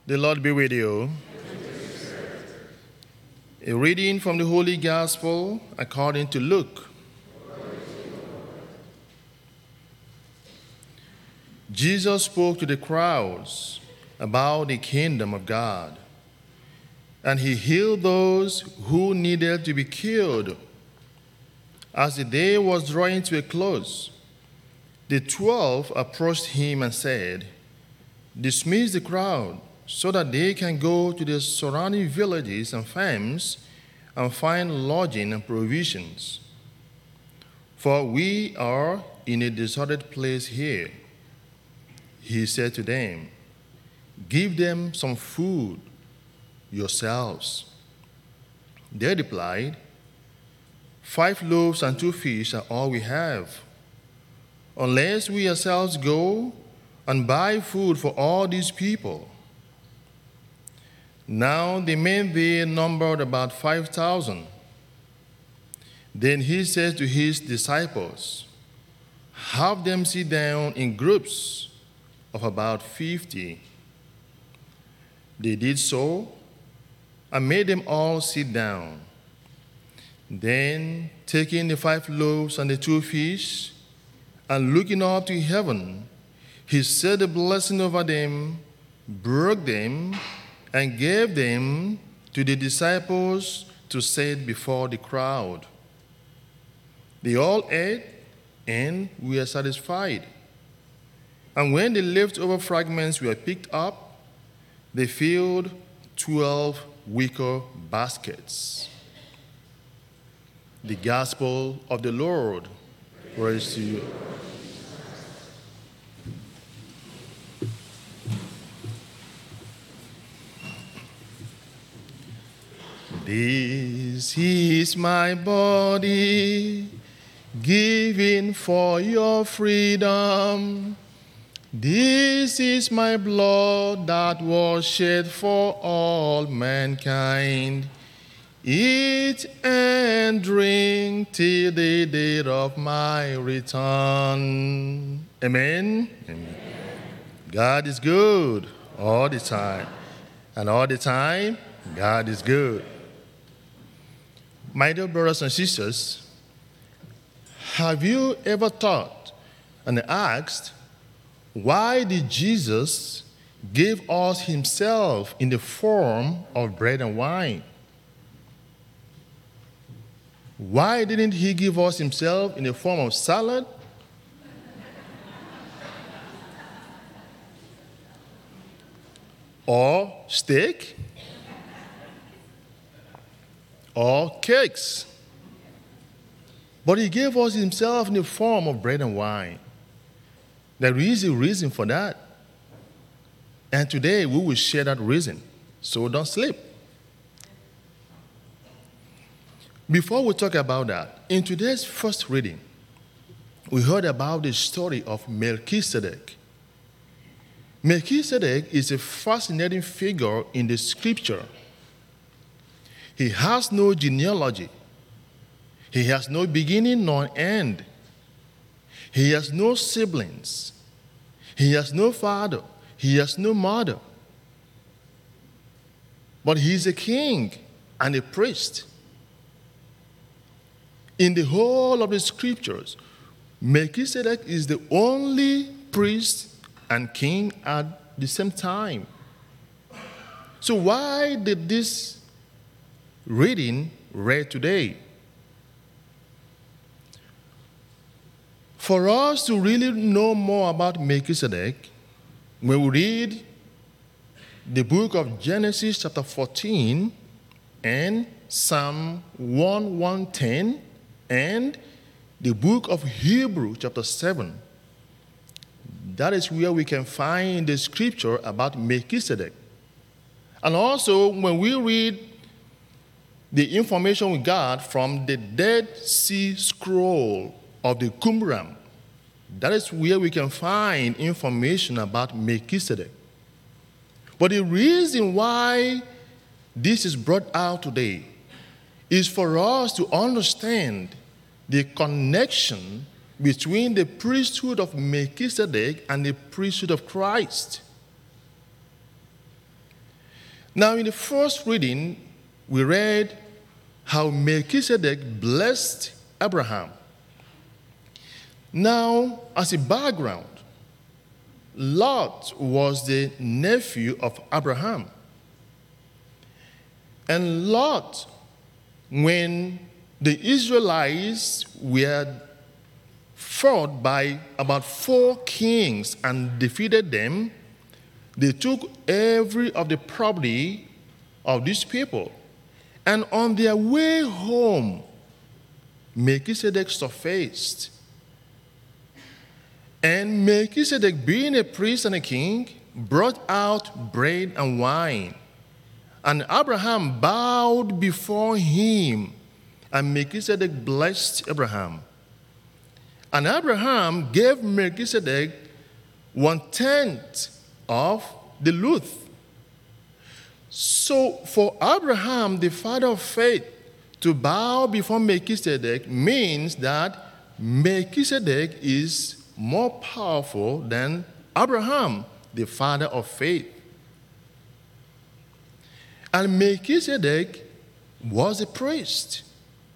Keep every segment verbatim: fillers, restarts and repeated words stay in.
The Lord be with you. A reading from the Holy Gospel according to Luke. Jesus spoke to the crowds about the kingdom of God, and he healed those who needed to be cured. As the day was drawing to a close, the twelve approached him and said, "Dismiss the crowd, so that they can go to the surrounding villages and farms and find lodging and provisions. For we are in a deserted place here." He said to them, "Give them some food yourselves." They replied, "Five loaves and two fish are all we have, unless we ourselves go and buy food for all these people." Now the men there numbered about five thousand. Then he said to his disciples, "Have them sit down in groups of about fifty." They did so and made them all sit down. Then, taking the five loaves and the two fish, and looking up to heaven, he said a blessing over them, broke them, and gave them to the disciples to set before the crowd. They all ate and were satisfied. And when the leftover fragments were picked up, they filled twelve wicker baskets. The Gospel of the Lord. Praise to you. This is my body, given for your freedom. This is my blood that was shed for all mankind. Eat and drink till the day of my return. Amen? Amen. God is good all the time. And all the time, God is good. My dear brothers and sisters, have you ever thought and asked, why did Jesus give us himself in the form of bread and wine? Why didn't he give us himself in the form of salad? Or steak? Or cakes? But he gave us himself in the form of bread and wine. There is a reason for that. And today we will share that reason. So don't sleep. Before we talk about that, in today's first reading, we heard about the story of Melchizedek. Melchizedek is a fascinating figure in the scripture. He has no genealogy. He has no beginning nor end. He has no siblings. He has no father. He has no mother. But he is a king and a priest. In the whole of the scriptures, Melchizedek is the only priest and king at the same time. So why did this reading read today? For us to really know more about Melchizedek, when we read the book of Genesis chapter fourteen and Psalm one ten and the book of Hebrews chapter seven, that is where we can find the scripture about Melchizedek. And also when we read the information we got from the Dead Sea Scroll of the Qumran, that is where we can find information about Melchizedek. But the reason why this is brought out today is for us to understand the connection between the priesthood of Melchizedek and the priesthood of Christ. Now, in the first reading, we read how Melchizedek blessed Abraham. Now, as a background, Lot was the nephew of Abraham. And Lot, when the Israelites were fought by about four kings and defeated them, they took every of the property of these people. And on their way home, Melchizedek surfaced. And Melchizedek, being a priest and a king, brought out bread and wine. And Abraham bowed before him, and Melchizedek blessed Abraham. And Abraham gave Melchizedek one-tenth of the Luth. So for Abraham, the father of faith, to bow before Melchizedek means that Melchizedek is more powerful than Abraham, the father of faith. And Melchizedek was a priest.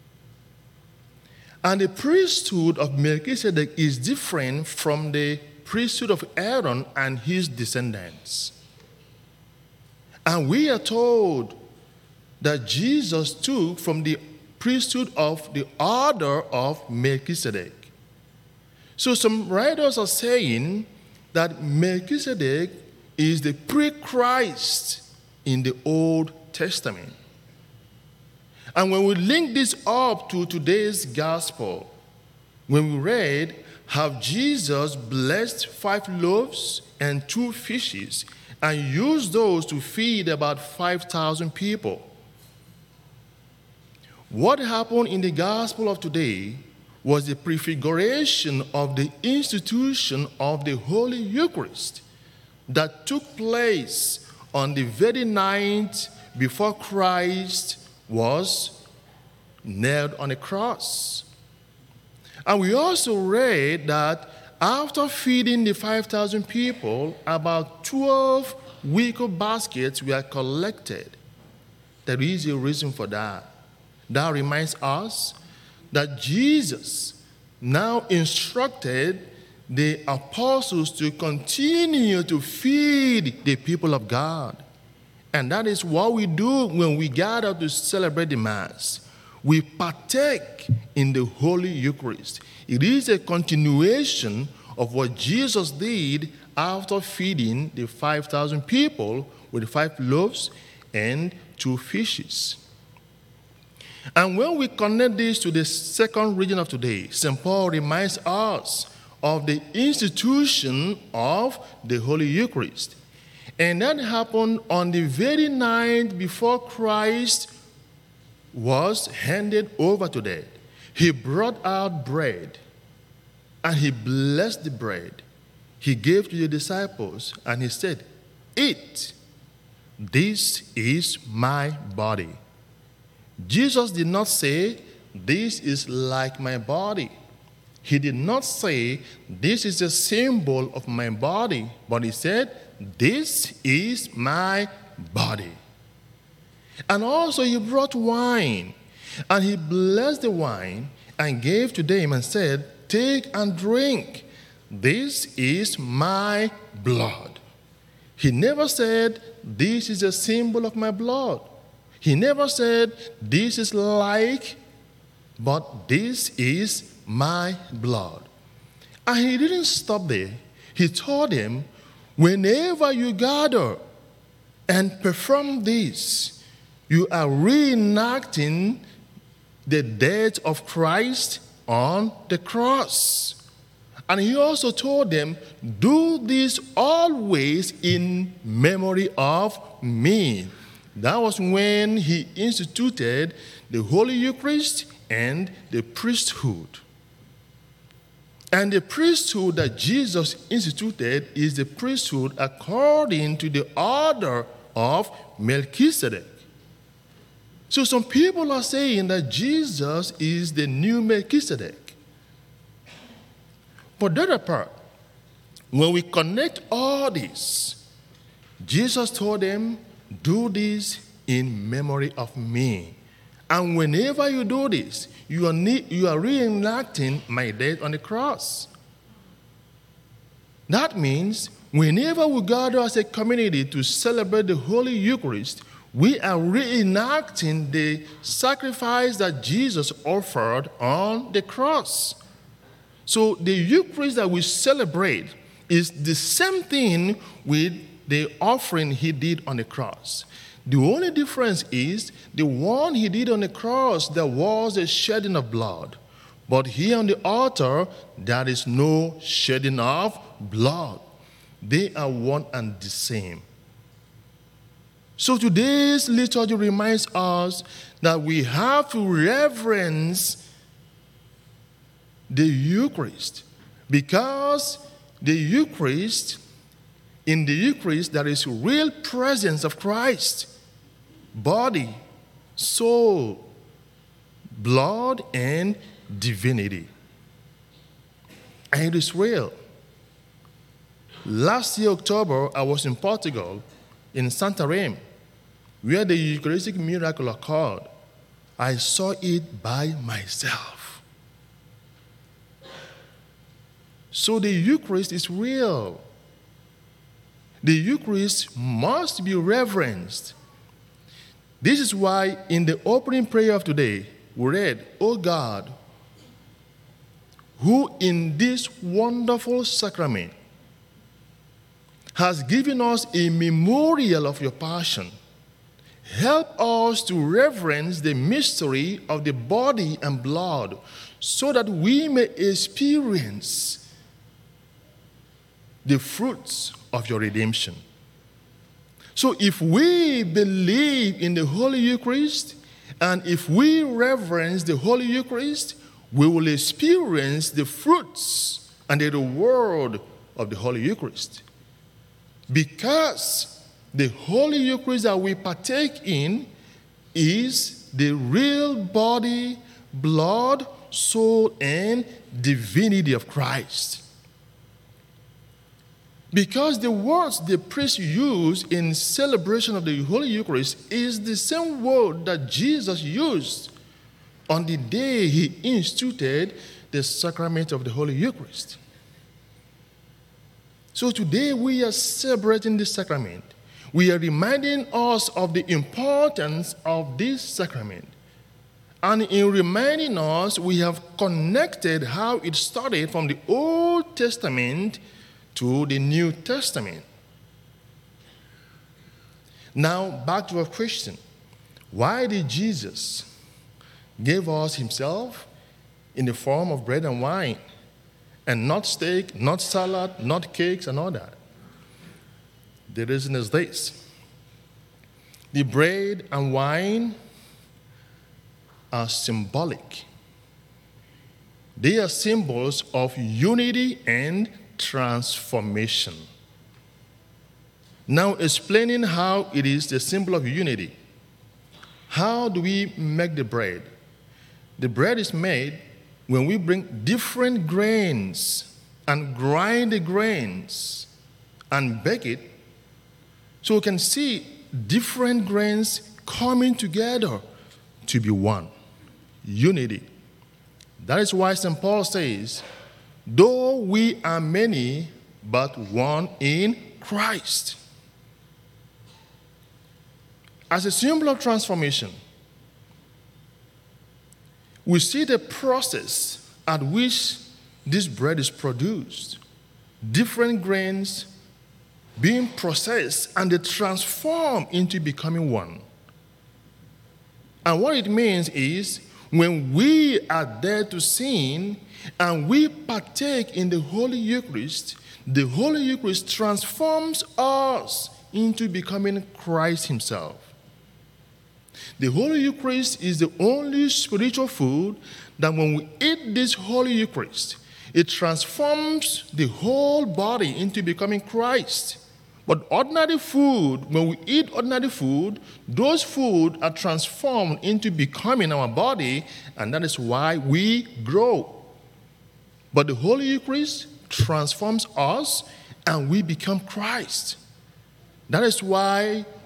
And the priesthood of Melchizedek is different from the priesthood of Aaron and his descendants. And we are told that Jesus took from the priesthood of the order of Melchizedek. So some writers are saying that Melchizedek is the pre-Christ in the Old Testament. And when we link this up to today's gospel, when we read how Jesus blessed five loaves and two fishes and used those to feed about five thousand people, what happened in the gospel of today was the prefiguration of the institution of the Holy Eucharist that took place on the very night before Christ was nailed on a cross. And we also read that after feeding the five thousand people, about twelve wicker baskets were collected. There is a reason for that. That reminds us that Jesus now instructed the apostles to continue to feed the people of God. And that is what we do when we gather to celebrate the Mass. We partake in the Holy Eucharist. It is a continuation of what Jesus did after feeding the five thousand people with five loaves and two fishes. And when we connect this to the second reading of today, Saint Paul reminds us of the institution of the Holy Eucharist. And that happened on the very night before Christ was handed over to death. He brought out bread, and he blessed the bread. He gave to the disciples, and he said, "Eat, this is my body." Jesus did not say, "This is like my body." He did not say, "This is a symbol of my body," but he said, "This is my body." And also he brought wine, and he blessed the wine and gave to them and said, "Take and drink. This is my blood." He never said, "This is a symbol of my blood." He never said, "This is like," but "This is my blood." And he didn't stop there. He told them, whenever you gather and perform this, you are reenacting the death of Christ on the cross. And he also told them, do this always in memory of me. That was when he instituted the Holy Eucharist and the priesthood. And the priesthood that Jesus instituted is the priesthood according to the order of Melchizedek. So some people are saying that Jesus is the new Melchizedek. But the other part, when we connect all this, Jesus told them do this in memory of me. And whenever you do this, you are, ne- you are reenacting my death on the cross. That means whenever we gather as a community to celebrate the Holy Eucharist, we are reenacting the sacrifice that Jesus offered on the cross. So the Eucharist that we celebrate is the same thing with the offering he did on the cross. The only difference is the one he did on the cross, there was a shedding of blood. But here on the altar, there is no shedding of blood. They are one and the same. So today's liturgy reminds us that we have to reverence the Eucharist, because the Eucharist, in the Eucharist, there is real presence of Christ. Body, soul, blood, and divinity. And it is real. Last year, October, I was in Portugal, in Santarém, where the Eucharistic miracle occurred. I saw it by myself. So the Eucharist is real. The Eucharist must be reverenced. This is why in the opening prayer of today, we read, O God, who in this wonderful sacrament has given us a memorial of your passion, help us to reverence the mystery of the body and blood so that we may experience the fruits of your redemption. So if we believe in the Holy Eucharist, and if we reverence the Holy Eucharist, we will experience the fruits and the reward of the Holy Eucharist. Because the Holy Eucharist that we partake in is the real body, blood, soul, and divinity of Christ. Because the words the priest used in celebration of the Holy Eucharist is the same word that Jesus used on the day he instituted the sacrament of the Holy Eucharist. So today we are celebrating this sacrament. We are reminding us of the importance of this sacrament. And in reminding us, we have connected how it started from the Old Testament to the New Testament. Now, back to our question. Why did Jesus give us himself in the form of bread and wine, and not steak, not salad, not cakes, and all that? The reason is this. The bread and wine are symbolic. They are symbols of unity and transformation. Now, explaining how it is the symbol of unity. How do we make the bread? The bread is made when we bring different grains and grind the grains and bake it, so we can see different grains coming together to be one. Unity. That is why Saint Paul says, though we are many, but one in Christ. As a symbol of transformation, we see the process at which this bread is produced. Different grains being processed and they transform into becoming one. And what it means is, when we are there to sin and we partake in the Holy Eucharist, the Holy Eucharist transforms us into becoming Christ himself. The Holy Eucharist is the only spiritual food that when we eat this Holy Eucharist, it transforms the whole body into becoming Christ. But ordinary food, when we eat ordinary food, those food are transformed into becoming our body, and that is why we grow. But the Holy Eucharist transforms us, and we become Christ. That is why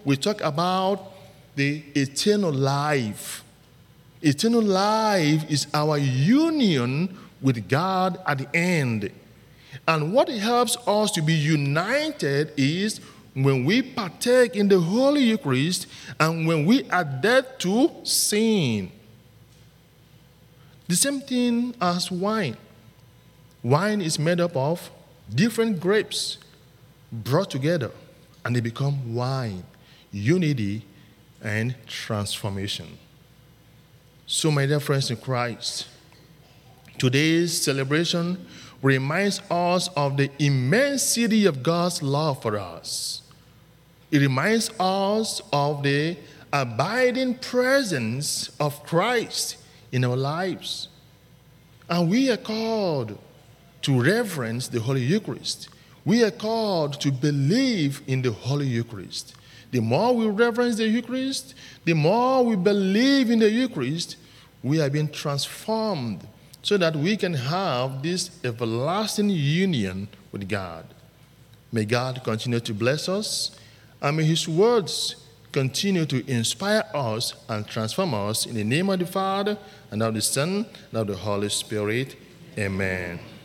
we talk about the eternal life. Eternal life is our union with God at the end. And what helps us to be united is when we partake in the Holy Eucharist and when we are dead to sin. The same thing as wine. Wine is made up of different grapes brought together, and they become wine, unity and transformation. So, my dear friends in Christ, today's celebration reminds us of the immensity of God's love for us. It reminds us of the abiding presence of Christ in our lives. And we are called to reverence the Holy Eucharist. We are called to believe in the Holy Eucharist. The more we reverence the Eucharist, the more we believe in the Eucharist, we are being transformed so that we can have this everlasting union with God. May God continue to bless us, and may His words continue to inspire us and transform us. In the name of the Father, and of the Son, and of the Holy Spirit. Amen.